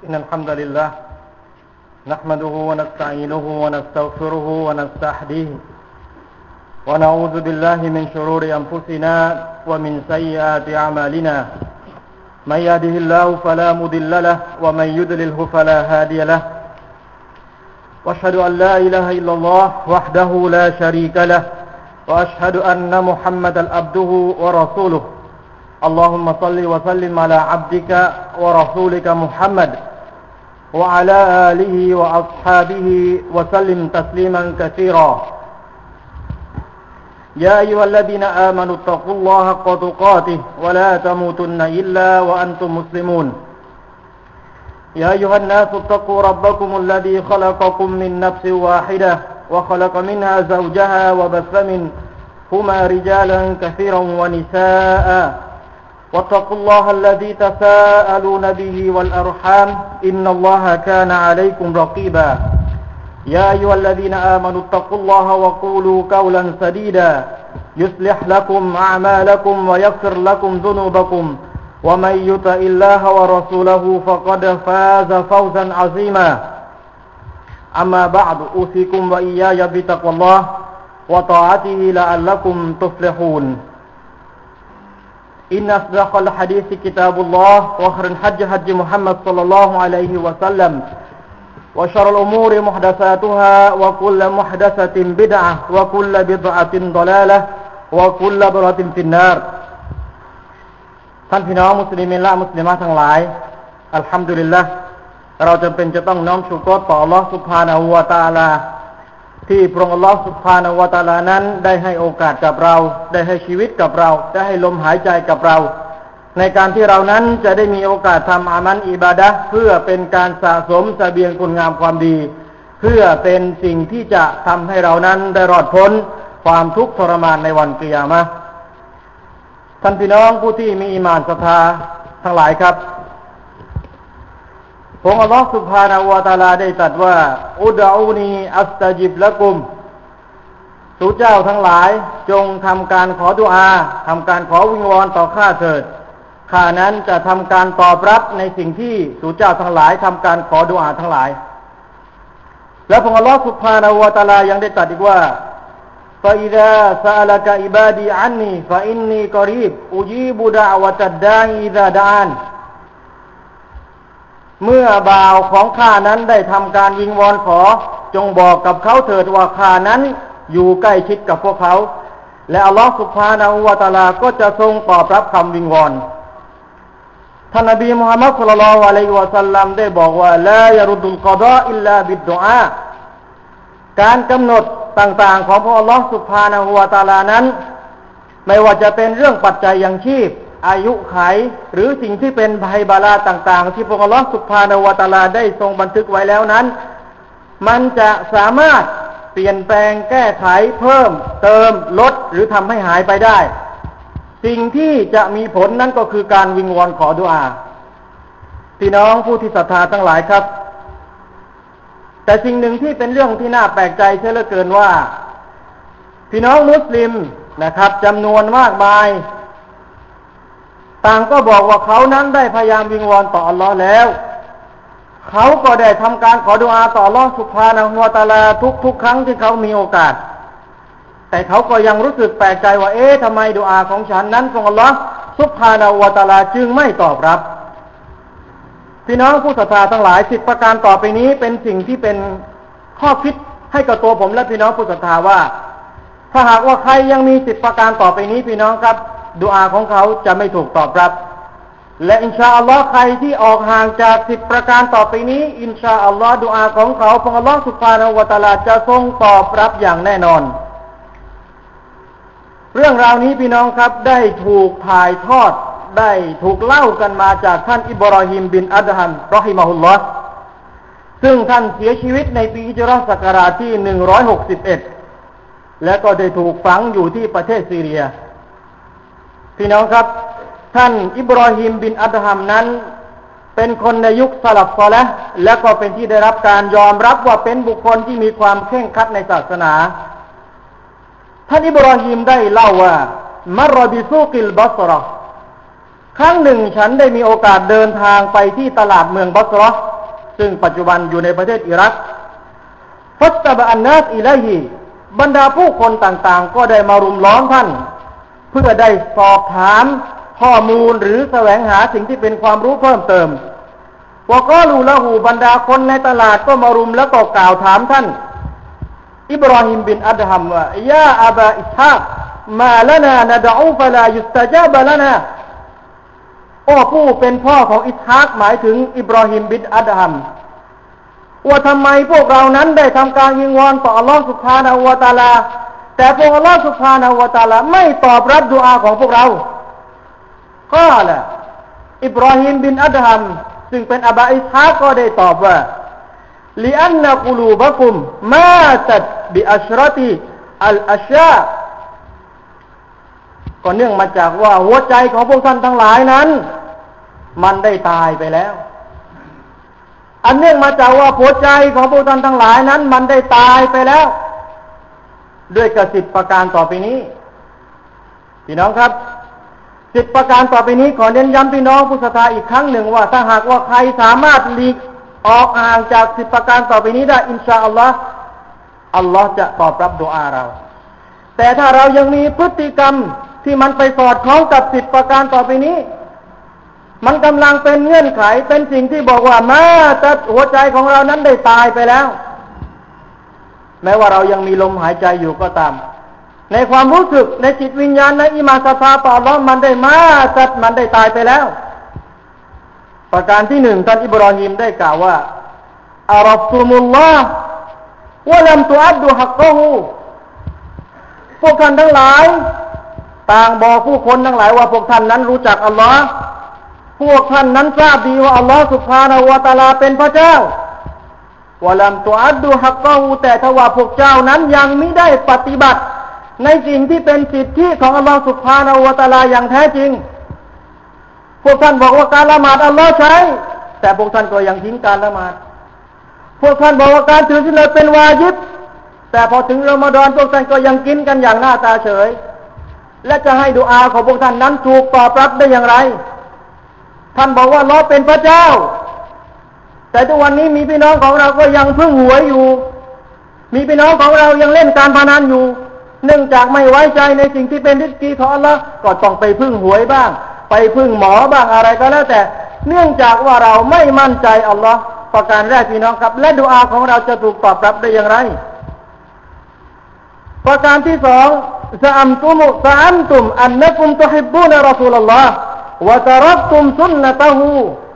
إن الحمد لله نحمده ونستعينه ونستغفره ونستهديه ونعوذ بالله من شرور أنفسنا ومن سيئات أعمالنا من يهده الله فلا مضل له ومن يضلله فلا هادي له وأشهد أن لا إله إلا الله وحده لا شريك له وأشهد أن محمدا عبده ورسوله اللهم صل وسلم على عبدك ورسولك محمد وعلى آله وأصحابه وسلم تسليما كثيرا يا أيها الذين آمنوا اتقوا الله حق تقاته ولا تموتن إلا وأنتم مسلمون يا أيها الناس اتقوا ربكم الذي خلقكم من نفس واحدة وخلق منها زوجها وبث منهما رجالا كثيرا ونساء واتقوا الله الذي تساءلون به والأرحام إن الله كان عليكم رقيبا يا أيها الذين آمنوا اتقوا الله وقولوا قولا سديدا يصلح لكم أعمالكم ويغفر لكم ذنوبكم ومن يطع الله ورسوله فقد فاز فوزا عظيما أما بعد أوصيكم وإياي بتقوى الله وطاعته لعلكم تفلحون إن أصدق الحديث كتاب الله وخير الحج حج محمد صلى الله عليه وسلم وشر الأمور محدثاتها وكل محدثة بدعة وكل بدعة ضلالة وكل ضلالة في النار ท่านพี่น้องมุสลิมินและมุสลิมะทั้งหลายอัลฮัมดุลิลละห์เราจำเป็นจะต้องน้อมชุกรต่ออัลเลาะห์ซุบฮานะฮูวะตะอาลาที่พระองค์อัลเลาะห์ซุบฮานะฮูวะตะอาลานั้นได้ให้โอกาสกับเราได้ให้ชีวิตกับเราได้ให้ลมหายใจกับเราในการที่เรานั้นจะได้มีโอกาสทำอามันอิบาดะห์เพื่อเป็นการสะสมเสบียงคุณงามความดีเพื่อเป็นสิ่งที่จะทำให้เรานั้นได้รอดพ้นความทุกข์ทรมานในวันกิยามะห์ท่านพี่น้องผู้ที่มีอีหม่านศรัทธาทั้งหลายครับพระองค์อัลเลาะห์ซุบฮานะฮูวะตะอาลาได้ตรัสว่าอุดอูนีอัสตะญิบละกุมสู่เจ้าทั้งหลายจงทำการขอดุอาทำการขอวิงวอนต่อข้าเถิดข้านั้นจะทำการตอบรับในสิ่งที่สู่เจ้าทั้งหลายทำการขอดุอาทั้งหลายและพระองค์อัลเลาะห์ซุบฮานะฮูวะตะอาลายังได้ตรัสอีกว่าفإذا سألك عبادي عني فإني قريب أجيب دعوة الداعي إذا دعان เมื่อบ่าวของข้านั้นได้ทำการวิงวอนขอจงบอกกับเขาเถิดว่าข้านั้นอยู่ใกล้ชิดกับพวกเขาและอัลลอฮฺซุบฮานะฮูวะตะอาลาก็จะทรงตอบรับคำวิงวอนท่านนบีมุฮัมมัดศ็อลลัลลอฮุอะลัยฮิวะซัลลัมได้บอกว่าลายะรุดุลกอฎออิลลาบิดดุอาการกำหนดต่างๆของพระอัลลอฮฺซุบฮานะฮูวะตะอาลานั้นไม่ว่าจะเป็นเรื่องปัจจัยยังชีพอายุขัยหรือสิ่งที่เป็นภัยบาลาต่างๆที่พระอัลลอฮฺซุบฮานะฮูวะตะอาลาได้ทรงบันทึกไว้แล้วนั้นมันจะสามารถเปลี่ยนแปลงแก้ไขเพิ่มเติมลดหรือทำให้หายไปได้สิ่งที่จะมีผลนั้นก็คือการวิงวอนขอดุอาพี่น้องผู้ที่ศรัทธาทั้งหลายครับแต่สิ่งหนึ่งที่เป็นเรื่องที่น่าแปลกใจเสียเหลือเกินว่าพี่น้องมุสลิมนะครับจำนวนมากมายต่างก็บอกว่าเขานั้นได้พยายามวิงวอนต่ออัลลอฮ์แล้วเขาก็ได้ทำการขอดุอาต่ออัลลอฮ์ซุบฮานะฮูวะตะอาลาทุกครั้งที่เขามีโอกาสแต่เขาก็ยังรู้สึกแปลกใจว่าทำไมดุอาของฉันนั้นของอัลลอฮ์ซุบฮานะฮูวะตะอาลาจึงไม่ตอบรับพี่น้องผู้ศรัทธาทั้งหลาย10ประการต่อไปนี้เป็นสิ่งที่เป็นข้อคิดให้กับตัวผมและพี่น้องผู้ศรัทธาว่าถ้าหากว่าใครยังมี10ประการต่อไปนี้พี่น้องครับดุอาของเขาจะไม่ถูกตอบรับและอินชาอัลลอฮ์ใครที่ออกห่างจาก10ประการต่อไปนี้อินชาอัลลอฮ์ดุอาของเขาพระอัลลอฮ์ซุบฮานะฮูวะตะอาลาจะทรงตอบรับอย่างแน่นอนเรื่องราวนี้พี่น้องครับได้ถูกถ่ายทอดได้ถูกเล่ากันมาจากท่านอิบราฮิมบินอัดฮัมรอฮิมะฮุลลอฮ์ซึ่งท่านเสียชีวิตในปีฮิจเราะห์ศักราชที่161และก็ได้ถูกฝังอยู่ที่ประเทศซีเรียพี่น้องครับท่านอิบราฮิมบินอัดฮัมนั้นเป็นคนในยุคสลัฟซอลิห์และก็เป็นที่ได้รับการยอมรับว่าเป็นบุคคลที่มีความเคร่งครัดในศาสนาท่านอิบราฮิมได้เล่าว่ามัรบิซูกิลบัศเราะห์ ครั้งหนึ่งฉันได้มีโอกาสเดินทางไปที่ตลาดเมืองบัสเราะห์ซึ่งปัจจุบันอยู่ในประเทศอิรักฟัตตะบะอันนัสอิลัยฮิบรรดาผู้คนต่างๆก็ได้มารุมล้อมท่านเพื่อได้สอบถามข้อมูลหรือแสวงหาสิ่งที่เป็นความรู้เพิ่มเติมวะกอลูละหูบรรดาคนในตลาดก็มารุมแล้วก็กล่าวถามท่านอิบราฮิมบินอัดฮัมว่ายาอับาอิสฮากมาลนานะดะอูฟะลายุสตะญาบะลนาโอ้ผู้เป็นพ่อของอิสฮากหมายถึงอิบราฮิมบินอัดฮัมว่าทำไมพวกเรานั้นได้ทำการวิงวอนต่ออัลลอฮฺซุบฮานะฮูวะตะอาลาแต่พวกอัลลอฮฺซุบฮานะฮูวะตะอาลาไม่ตอบรับดุอาของพวกเราก็ล่ะอิบราฮิมบินอัดฮัมซึ่งเป็นอบัยอิสฮากก็ได้ตอบว่าลิอันนะกุลูบะกุมมาตัดบิอัชรติอัลอัชยาก็เนื่องมาจากว่าหัวใจของพวกท่านทั้งหลายนั้นมันได้ตายไปแล้วอันเนื่องมาจากว่าหัวใจของพวกท่านทั้งหลายนั้นมันได้ตายไปแล้วด้วยกสิบประการต่อไปนี้พี่น้องครับ10ประการต่อไปนี้ขอเน้นย้ำพี่น้องผู้ศรัทธาอีกครั้งหนึ่งว่าถ้าหากว่าใครสามารถหลีกออกห่างจาก10ประการต่อไปนี้ได้อินชาอัลลอฮ์อัลลอฮ์จะตอบรับดุอาเราแต่ถ้าเรายังมีพฤติกรรมที่มันไปสอดคล้องกับ10ประการต่อไปนี้มันกำลังเป็นเงื่อนไขเป็นสิ่งที่บอกว่าแม้แต่หัวใจของเรานั้นได้ตายไปแล้วแม้ว่าเรายังมีลมหายใจอยู่ก็ตามในความรู้สึกในจิตวิญญาณในอิมานศรัทธาต่ออัลเลาะห์มันได้มาสัตมันได้ตายไปแล้วประการที่1ท่านอิบรอฮีมได้กล่าวว่าอัรตุมุลลอฮ์วะลัมตุอัดดุฮักกะฮูพวกท่านทั้งหลายต่างบอกผู้คนทั้งหลายว่าพวกท่านนั้นรู้จักอัลลอฮ์พวกท่านนั้นทราบดีว่าอัลลอฮ์ซุบฮานะฮูวะตะอาลาเป็นพระเจ้าวะลัมตุอัดดุฮักกะฮูแต่ถ้าว่าพวกเจ้านั้นยังไม่ได้ปฏิบัติในสิ่งที่เป็นสิทธิของอัลลอฮฺซุบฮานะฮูวะตะอาลาอย่างแท้จริงพวกท่านบอกว่าการละหมาดอัลลอฮฺใช้แต่พวกท่านก็ยังทิ้งการละหมาดพวกท่านบอกว่าการถือศีลอดเป็นวาญิบแต่พอถึงรอมฎอนพวกท่านก็ยังกินกันอย่างหน้าตาเฉยและจะให้ดุอาของพวกท่านนั้นถูกตอบรับได้อย่างไรท่านบอกว่าอัลเลาะห์เป็นพระเจ้าแต่ทุกวันนี้มีพี่น้องของเราก็ยังพึ่งหวยอยู่มีพี่น้องของเรายังเล่นการพนันอยู่เนื่องจากไม่ไว้ใจในสิ่งที่เป็นริสกีของอัลเลาะห์ก็ต้องไปพึ่งหวยบ้างไปพึ่งหมอบ้างอะไรก็แล้วแต่เนื่องจากว่าเราไม่มั่นใจอัลเลาะห์ประการแรกพี่น้องครับและดุอาของเราจะถูกตอบรับได้อย่างไรประการที่2ซะอัมตุมอันนะกุมตุฮิบบูนรอซูลุลลอฮ์วะตะรักตุมซุนนะตะฮู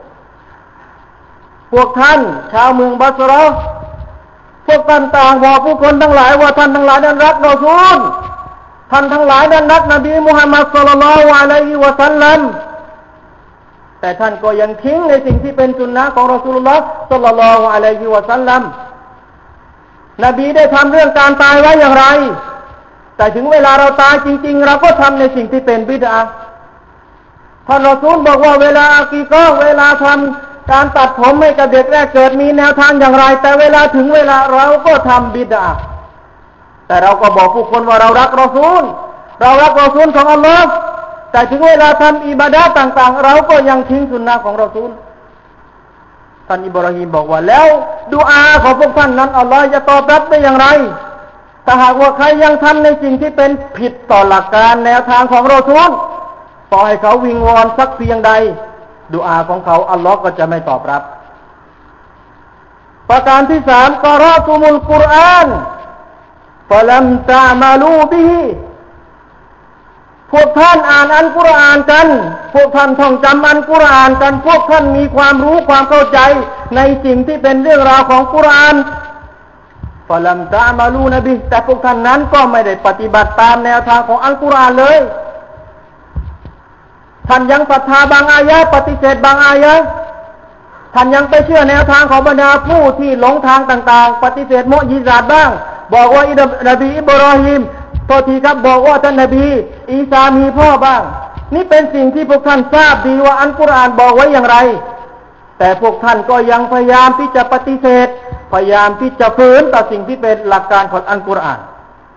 พวกท่านชาวเมืองบัสเราะห์พวกท่านต่างบอกผู้คนทั้งหลายว่าท่านทั้งหลายนั้นรักรอซูลท่านทั้งหลายนั้นรักนบีมุฮัมมัดศ็อลลัลลอฮุอะลัยฮิวะซัลลัมแต่ท่านก็ยังทิ้งในสิ่งที่เป็นสุนนะของรอซูลุลลอฮ์ศ็อลลัลลอฮุอะลัยฮิวะซัลลัมนบีได้ทำเรื่องการตายไว้อย่างไรแต่ถึงเวลาเราตายจริงๆเราก็ทำในสิ่งที่เป็นบิดอะห์ท่านรอซูลบอกว่าเวลาอากีกะห์เวลาทำการตัดผมให้กับเด็กแรกเกิดมีแนวทางอย่างไรแต่เวลาถึงเวลาเราก็ทำบิดอะห์แต่เราก็บอกผู้คนว่าเรารักรอซูลของอัลลอฮ์แต่ถึงเวลาทำอิบาดะห์ต่างๆเราก็ยังทิ้งสุนนะของรอซูลท่านอิบราฮิมบอกว่าแล้วดุอาของพวกท่านนั้นอัลลอฮ์จะตอบรับได้อย่างไรถ้าหากว่าใครยังทำในสิ่งที่เป็นผิดต่อหลักการแนวทางของรอซูลต่อให้เขาวิงวอนสักเพียงใดดุอาของเขาอัลลอฮ์ก็จะไม่ตอบรับประการที่3กะรอตุมุลกุรอานฟะลัมตะมาลูบิฮิพวกท่านอ่านอัลกุรอานกันพวกท่านท่องจำอัลกุรอานกันพวกท่านมีความรู้ความเข้าใจในสิ่งที่เป็นเรื่องราวของกุรอานฟะลัมตะมาลูนบิฮิแต่พวกท่านนั้นก็ไม่ได้ปฏิบัติตามแนวทางของอัลกุรอานเลยท่านยังศรัทธาบางอายะห์ปฏิเสธบางอายะห์ท่านยังไปเชื่อแนวทางของบรรดาผู้ที่หลงทางต่างๆปฏิเสธมุอญิซาตบ้างบอกว่านบีอิบรอฮีมโทษทีครับบอกว่าท่านนบีอีสามีพ่อบ้างนี่เป็นสิ่งที่พวกท่านทราบดีว่าอัลกุรอานบอกไว้อย่างไรแต่พวกท่านก็ยังพยายามที่จะปฏิเสธพยายามที่จะฝืนต่อสิ่งที่เป็นหลักการของอัลกุรอาน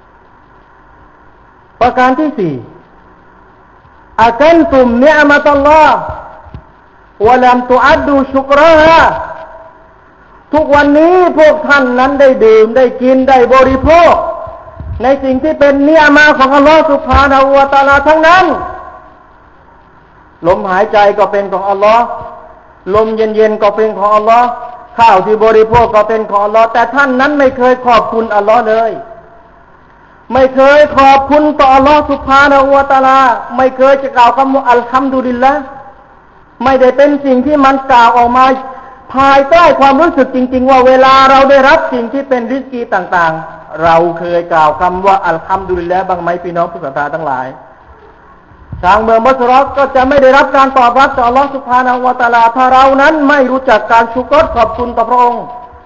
ประการที่4อะกันตุมนิอ์มะตัลลอฮ์วะลัมตุอัดดูชุกรฮาทุกวันนี้พวกท่านนั้นได้ดื่มได้กินได้บริโภคในสิ่งที่เป็นเนียมาของอัลลอฮฺซุบฮานะฮูวะตะอาลาทั้งนั้นลมหายใจก็เป็นของอัลลอฮฺลมเย็นๆก็เป็นของอัลลอฮฺข้าวที่บริโภคก็เป็นของอัลลอฮฺแต่ท่านนั้นไม่เคยขอบคุณอัลลอฮฺเลยไม่เคยขอบคุณต่ออัลลอฮฺซุบฮานะฮูวะตะอาลาไม่เคยจะกล่าวคำว่าอัลฮัมดุลิลละห์ไม่ได้เป็นสิ่งที่มันกล่าวออกมาภายใต้ความรู้สึกจริงๆว่าเวลาเราได้รับสิ่งที่เป็นริสกีต่างๆเราเคยกล่าวคำว่าอัลฮัมดุลิลละห์บ้างไหมพี่น้องผู้ศรัทธาทั้งหลายชาวเมืองบัสเราะห์ก็จะไม่ได้รับการตอบรับจากอัลลอฮฺซุบฮานะฮูวะตะอาลาถ้าเรานั้นไม่รู้จักการชุกรขอบคุณต่อพระองค์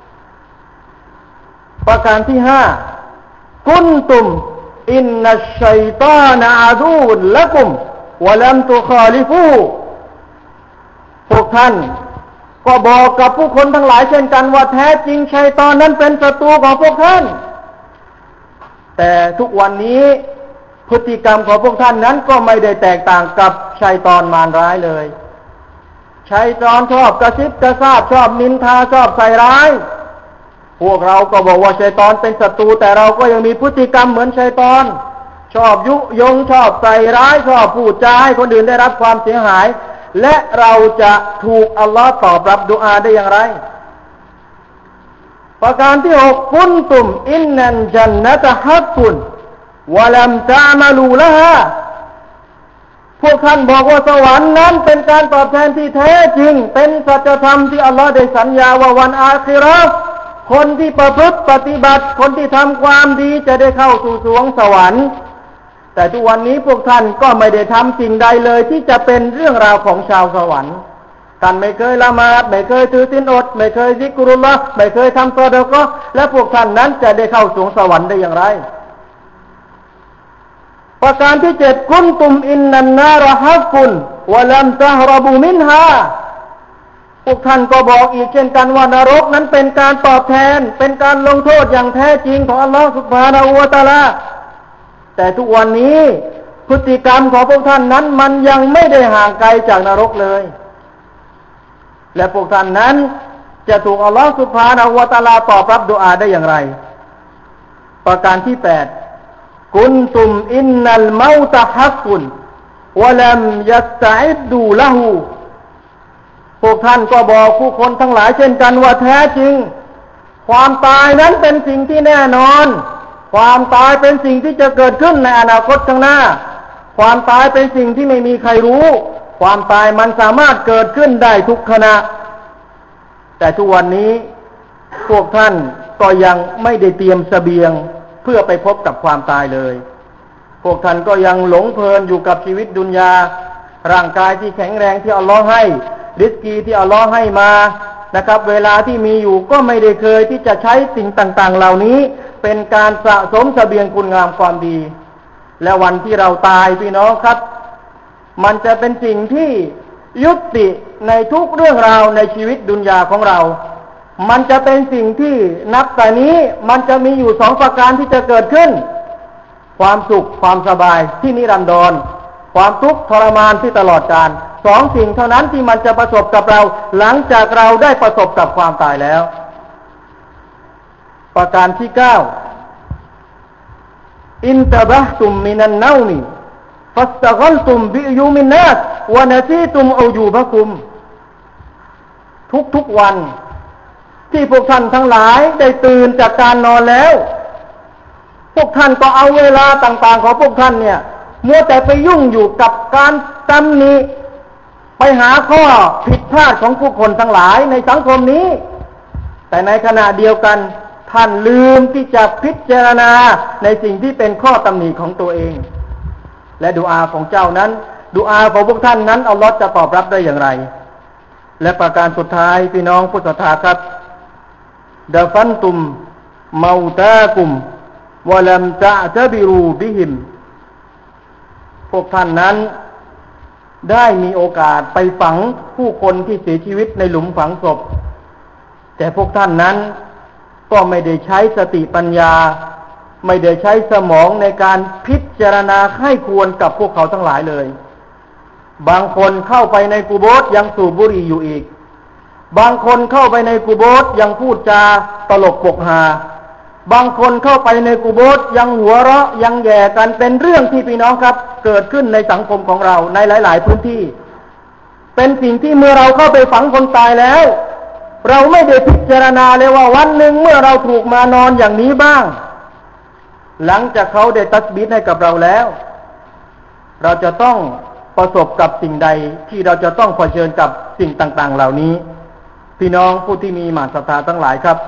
ประการที่5กุนตุมอินนัชชัยฏอนะอะดูนละกุมวะลัมตุคอลิฟูพวกท่านก็บอกกับผู้คนทั้งหลายเช่นกันว่าแท้จริงชัยฏอนนั้นเป็นศัตรูของพวกท่านแต่ทุกวันนี้พฤติกรรมของพวกท่านนั้นก็ไม่ได้แตกต่างกับชัยฏอนมารร้ายเลยชัยฏอนชอบกระซิบกระซาบชอบนินทาชอบใส่ร้ายพวกเราก็บอกว่าชัยฏอนเป็นศัตรูแต่เราก็ยังมีพฤติกรรมเหมือนชัยฏอนชอบยุยงชอบใส่ร้ายชอบพูดจาให้คนอื่นได้รับความเสียหายและเราจะถูกอัลลอฮ์ตอบรับดุอาได้อย่างไรประการที่6กุนตุมอินนันญันนะตะฮักกุนวะลัมตะอ์มะลูละฮาพวกท่านบอกว่าสวรรค์นั้นเป็นการตอบแทนที่แท้จริงเป็นสัจธรรมที่อัลลอฮ์ได้สัญญาว่าวันอาคิเราะห์คนที่ประพฤติปฏิบัติคนที่ทำความดีจะได้เข้าสู่สวงสวรรค์แต่ทุกวันนี้พวกท่านก็ไม่ได้ทำสิ่งใดเลยที่จะเป็นเรื่องราวของชาวสวรรค์ท่านไม่เคยละหมาดไม่เคยถือศีลอดไม่เคยซิกรุลลอฮ์ไม่เคยทำซอดาเกาะห์และพวกท่านนั้นจะได้เข้าสวงสวรรค์ได้อย่างไรประการที่7กุนตุมอินนันนารฮักกุนวะลัมตะฮรบูมินฮาพวกท่านก็บอกอีกเช่นกันว่านรกนั้นเป็นการตอบแทนเป็นการลงโทษอย่างแท้จริงของอัลลอฮฺซุบฮานะฮูวะตะอาลาแต่ทุกวันนี้พฤติกรรมของพวกท่านนั้นมันยังไม่ได้ห่างไกลจากนรกเลยและพวกท่านนั้นจะถูกอัลลอฮฺซุบฮานะฮูวะตะอาลาตอบรับดุอาได้อย่างไรประการที่8กุนตุมอินนัลเมาตะฮักกุนวะลัมยัสตะอิดดูละฮูพวกท่านก็บอกผู้คนทั้งหลายเช่นกันว่าแท้จริงความตายนั้นเป็นสิ่งที่แน่นอนความตายเป็นสิ่งที่จะเกิดขึ้นในอนาคตข้างหน้าความตายเป็นสิ่งที่ไม่มีใครรู้ความตายมันสามารถเกิดขึ้นได้ทุกขณะแต่ทุกวันนี้พวกท่านก็ยังไม่ได้เตรียมเสบียงเพื่อไปพบกับความตายเลยพวกท่านก็ยังหลงเพลินอยู่กับชีวิตดุนยาร่างกายที่แข็งแรงที่อัลลอฮ์ให้ริสกีที่อัลลอฮ์ให้มานะครับเวลาที่มีอยู่ก็ไม่ได้เคยที่จะใช้สิ่งต่างๆเหล่านี้เป็นการสะสมเสบียงคุณงามความดีและวันที่เราตายพี่น้องครับมันจะเป็นสิ่งที่ยุติในทุกเรื่องราวในชีวิตดุนยาของเรามันจะเป็นสิ่งที่นับแต่นี้มันจะมีอยู่2ประการที่จะเกิดขึ้นความสุขความสบายที่นิรันดรความทุกข์ทรมานที่ตลอดกาล2สิ่งเท่านั้นที่มันจะประสบกับเราหลังจากเราได้ประสบกับความตายแล้วประการที่9อินตะบะฮตุมมินันเนามิฟัสตะกัลตุมบิอยูมินนัสวะนะซีตุมอูยูบะกุมทุกๆวันที่พวกท่านทั้งหลายได้ตื่นจากการนอนแล้วพวกท่านก็เอาเวลาต่างๆของพวกท่านเนี่ยมัวแต่ไปยุ่งอยู่กับการตำหนิไปหาข้อผิดพลาดของผู้คนทั้งหลายในสังคมนี้แต่ในขณะเดียวกันท่านลืมที่จะพิจารณาในสิ่งที่เป็นข้อตำหนิของตัวเองและดุอาของเจ้านั้นดุอาของพวกท่านนั้นอัลลอฮฺจะตอบรับได้อย่างไรและประการสุดท้ายพี่น้องผู้ศรัทธาครับดะฟันตุมเมาตากุมวะลัมตะตะบิรูบิฮิมพวกท่านนั้นได้มีโอกาสไปฝังผู้คนที่เสียชีวิตในหลุมฝังศพแต่พวกท่านนั้นก็ไม่ได้ใช้สติปัญญาไม่ได้ใช้สมองในการพิจารณาไข้ควรกับพวกเขาทั้งหลายเลยบางคนเข้าไปในกุโบร์ยังสูบบุหรี่อยู่อีกบางคนเข้าไปในกุโบร์ยังพูดจาตลกปกฮาบางคนเข้าไปในกุโบร์ยังหัวเราะยังแย่กันเป็นเรื่องที่พี่น้องครับเกิดขึ้นในสังคมของเราในหลายๆพื้นที่เป็นสิ่งที่เมื่อเราเข้าไปฝังคนตายแล้วเราไม่ได้พิจารณาเลยว่าวันหนึ่งเมื่อเราถูกมานอนอย่างนี้บ้างหลังจากเขาได้ตัสบีฮ์ให้กับเราแล้วเราจะต้องประสบกับสิ่งใดที่เราจะต้องเผชิญกับสิ่งต่างๆเหล่านี้พี่น้องผู้ที่มีหมานศรัทธาทั้งหลายครับ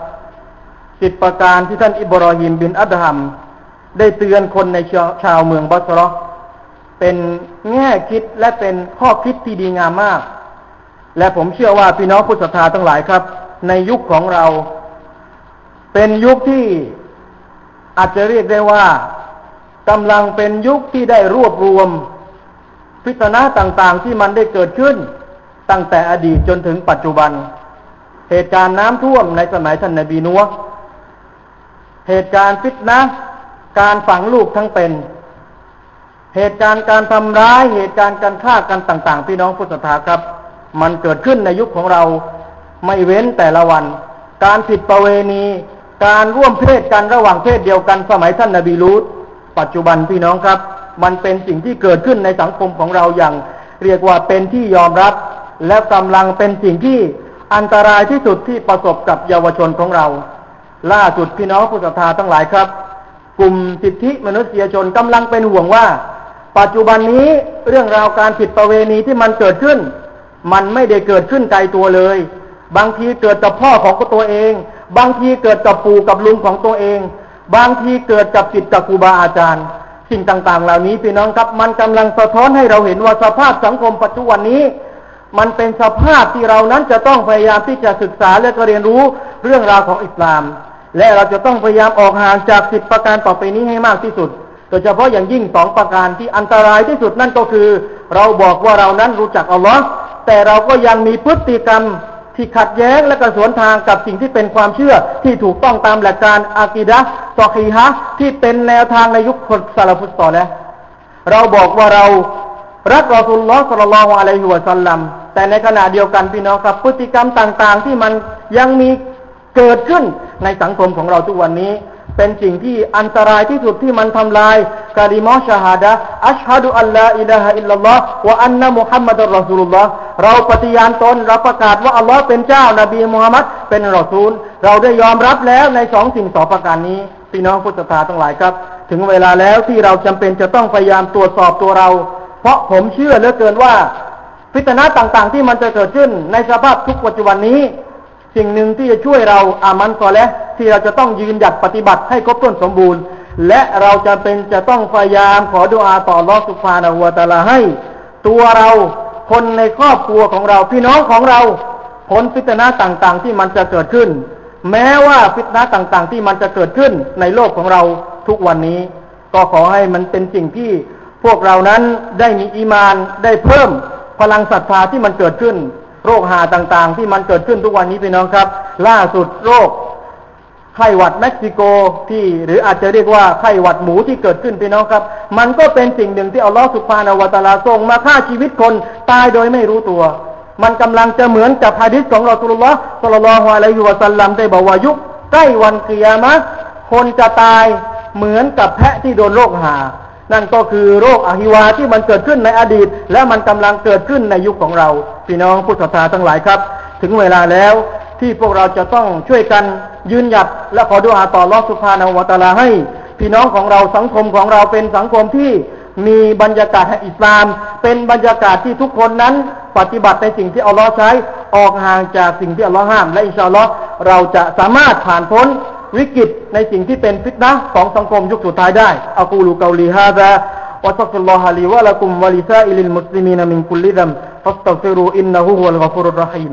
10ประการที่ท่านอิบรอฮีมบินอัดฮัมได้เตือนคนในชาวเมืองบัสเราะห์เป็นแง่คิดและเป็นข้อคิดที่ดีงามมากและผมเชื่อว่าพี่น้องผู้ศรัทธาทั้งหลายครับในยุคของเราเป็นยุคที่อาจจะเรียกได้ว่ากำลังเป็นยุคที่ได้รวบรวมฟิตนะห์ต่างๆที่มันได้เกิดขึ้นตั้งแต่อดีตจนถึงปัจจุบันเหตุการณ์น้ำท่วมในสมัยท่านนบีนูฮ์เหตุการณ์ฟิตนะห์การฝังลูกทั้งเป็นเหตุการณ์การทำร้ายเหตุการณ์การฆ่ากันต่างๆพี่น้องผู้ศรัทธาครับมันเกิดขึ้นในยุคของเราไม่เว้นแต่ละวันการผิดประเวณีการร่วมเพศกันระหว่างเพศเดียวกันสมัยท่านนบีลูตปัจจุบันพี่น้องครับมันเป็นสิ่งที่เกิดขึ้นในสังคมของเราอย่างเรียกว่าเป็นที่ยอมรับและกำลังเป็นสิ่งที่อันตรายที่สุดที่ประสบกับเยาวชนของเราล่าสุดพี่น้องผู้ศรัทธาทั้งหลายครับกลุ่มสิทธิมนุษยชนกำลังเป็นห่วงว่าปัจจุบันนี้เรื่องราวการผิดประเวณีที่มันเกิดขึ้นมันไม่ได้เกิดขึ้นไกลตัวเลยบางทีเกิดกับพ่อของตัวเองบางทีเกิดกับปู่กับลุงของตัวเองบางทีเกิดกับศิษย์กับครูบาอาจารย์สิ่งต่างๆเหล่านี้พี่น้องครับมันกำลังสะท้อนให้เราเห็นว่าสภาพสังคมปัจจุบันนี้มันเป็นสภาพที่เรานั้นจะต้องพยายามที่จะศึกษาและก็เรียนรู้เรื่องราวของอิสลามและเราจะต้องพยายามออกห่างจาก10ประการต่อไปนี้ให้มากที่สุดโดยเฉพาะอย่างยิ่ง2ประการที่อันตรายที่สุดนั่นก็คือเราบอกว่าเรานั้นรู้จักอัลลอฮ์แต่เราก็ยังมีพฤติกรรมที่ขัดแย้งและก็สวนทางกับสิ่งที่เป็นความเชื่อที่ถูกต้องตามหลักการอะกีดะห์ซอฮีฮะห์ที่เป็นแนวทางในยุคคนซะลาฟุสศอลิฮ์เราบอกว่าเรารักรอซูลุลลอฮ์ ศ็อลลัลลอฮุอะลัยฮิวะซัลลัมแต่ในขณะเดียวกันพี่น้องครับพฤติกรรมต่างๆที่มันยังมีเกิดขึ้นในสังคมของเราทุกวันนี้เป็นสิ่งที่อันตรายที่สุดที่มันทำลายกะลิมะฮ์ชะฮาดะห์อัชฮะดุอัลลาอิลาฮะอิลลัลลอฮ์วะอันนะมุฮัมมัดุรรอซูลุลลอฮ์เราปฏิญาณตนเราประกาศว่าอัลลอฮ์เป็นเจ้านบีมุฮัมมัดเป็นรอซูลเราได้ยอมรับแล้วใน2สิ่ง2ประการนี้พี่น้องผู้ศรัทธาทั้งหลายครับถึงเวลาแล้วที่เราจำเป็นจะต้องพยายามตรวจสอบตัวเราเพราะผมเชื่อเหลือเกินว่าฟิตนะห์ต่างๆที่มันจะเกิดขึ้นในสภาพทุกปัจจุบันนี้สิ่งหนึ่งที่จะช่วยเราอามันซอเลห์ที่เราจะต้องยืนหยัดปฏิบัติให้ครบถ้วนสมบูรณ์และเราจะต้องพยายามขอดุอาต่ออัลเลาะห์ซุบฮานะฮูวะตะอาลาให้ตัวเราคนในครอบครัวของเราพี่น้องของเราพ้นฟิตนะห์ต่างๆที่มันจะเกิดขึ้นแม้ว่าฟิตนะห์ต่างๆที่มันจะเกิดขึ้นในโลกของเราทุกวันนี้ก็ขอให้มันเป็นสิ่งที่พวกเรานั้นได้มีอีมานได้เพิ่มพลังศรัทธาที่มันเกิดขึ้นโรคหาต่างๆที่มันเกิดขึ้นทุกวันนี้พี่น้องครับล่าสุดโรคไข้หวัดเม็กซิโกที่หรืออาจจะเรียกว่าไข้หวัดหมูที่เกิดขึ้นพี่น้องครับมันก็เป็นสิ่งหนึ่งที่อัลลอฮฺซุบฮานะฮูวะตะอาลาทรงมาฆ่าชีวิตคนตายโดยไม่รู้ตัวมันกำลังจะเหมือนกับหะดีษของรอซูลุลลอฮ์ ศ็อลลัลลอฮุอะลัยฮิวะซัลลัมได้บอกว่ายุคใกล้วันกิยามะห์คนจะตายเหมือนกับแพะที่โดนโรคหานั่นก็คือโรคอหิวาที่มันเกิดขึ้นในอดีตและมันกำลังเกิดขึ้นในยุคของเราพี่น้องผู้ศรัทธาทั้งหลายครับถึงเวลาแล้วที่พวกเราจะต้องช่วยกันยืนหยัดและขอดุอาต่ออัลเลาะห์ซุบฮานะฮูวะตะอาลาให้พี่น้องของเราสังคมของเราเป็นสังคมที่มีบรรยากาศแห่งอิสลามเป็นบรรยากาศที่ทุกคนนั้นปฏิบัติในสิ่งที่อัลเลาะห์ใช้ออกห่างจากสิ่งที่อัลเลาะห์ห้ามและอินชาอัลเลาะห์เราจะสามารถผ่านพ้นวิกฤตในสิ่งที่เป็นฟิตนะห์ของสังคมยุคสุดท้ายได้อะกูลูกอลีฮาซาวะอัสตัฆฟิรุลลอฮะลีวะละกุมวะลิซาอิลิลมุสลิมีนมินคุลลิซัมฟัสตัฆฟิรูอินนะฮูฮุวัลฆอฟูรุรเราะฮีม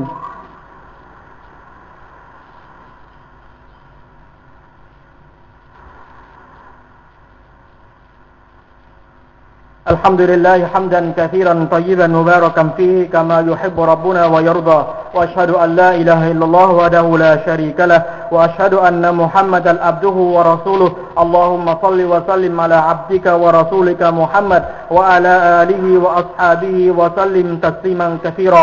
الحمد لله حمدا كثيرا طيبا مباركا فيه كما يحب ربنا ويرضى وأشهد أن لا إله إلا الله وحده لا شريك له وأشهد أن محمدا عبده ورسوله اللهم صل وسلم على عبدك ورسولك محمد وعلى آله وأصحابه وسلم تسليما كثيرا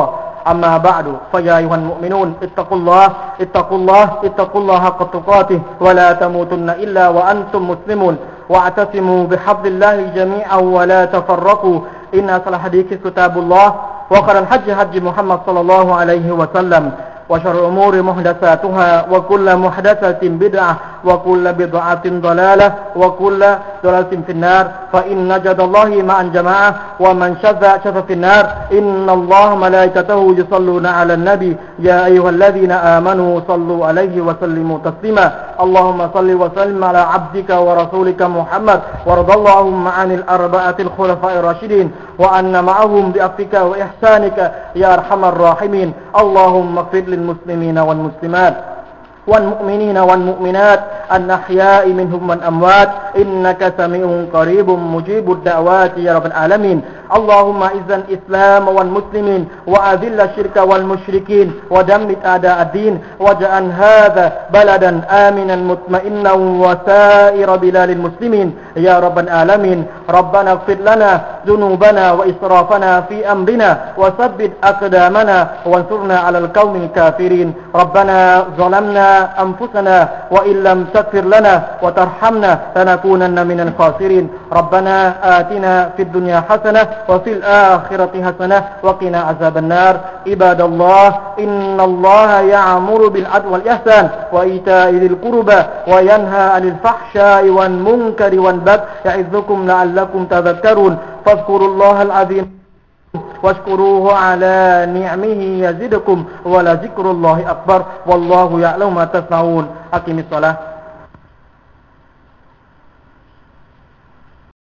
أما بعد فيا أيها المؤمنون اتقوا الله حق تقاته ولا تموتن إلا وأنتم مسلمون واعتصموا بحبل الله جميعا ولا تفرقوا إن أصل الحديث كتاب الله وخير الحج حج محمد صلى الله عليه وسلم وشر الأمور محدثاتها وكل محدثة بدعة وكل بدعة ضلالة وكل ضلالة في النار فإن نجد الله مع الجماعة ومن شذ في النار إن الله ملائكته يصلون على النبي يا أيها الذين آمنوا صلوا عليه وسلموا تسليما اللهم صل وسلم على عبدك ورسولك محمد وارض اللهم عن الأربعة الخلفاء الراشدين وأن معهم بأفك وإحسانك يا أرحم الراحمين اللهم اغفر للمسلمين والمسلمات والمؤمنين والمؤمنات الأحياء منهم والأموات إنك سميع قريب مجيب الدعوات يا رب العالمين اللهم أعز الإسلام والمسلمين وأذل الشرك والمشركين ودمر أعداء الدين واجعل هذا بلدا آمنا مطمئنا وسائر بلاد المسلمين يا رب العالمين ربنا اغفر لنا ذنوبنا وإسرافنا في أمرنا وثبت أقدامنا وانصرنا على القوم الكافرين ربنا ظلمنا أنفسنا وإن لم تغفر لنا وترحمنا لنكونن من الخاسرين ربنا آتنا في الدنيا حسنة وفي الآخرة حسنة وقنا عذاب النار عباد الله إن الله يأمر بالعدل والإحسان وإيتاء ذي القربى وينهى عن الفحشاء والمنكر والبغي يعظكم لعلكم تذكرون فاذكروا الله العظيم واشكروه على نعمه يزدكم ولذكر الله أكبر والله يعلم ما تصنعون أقم الصلاة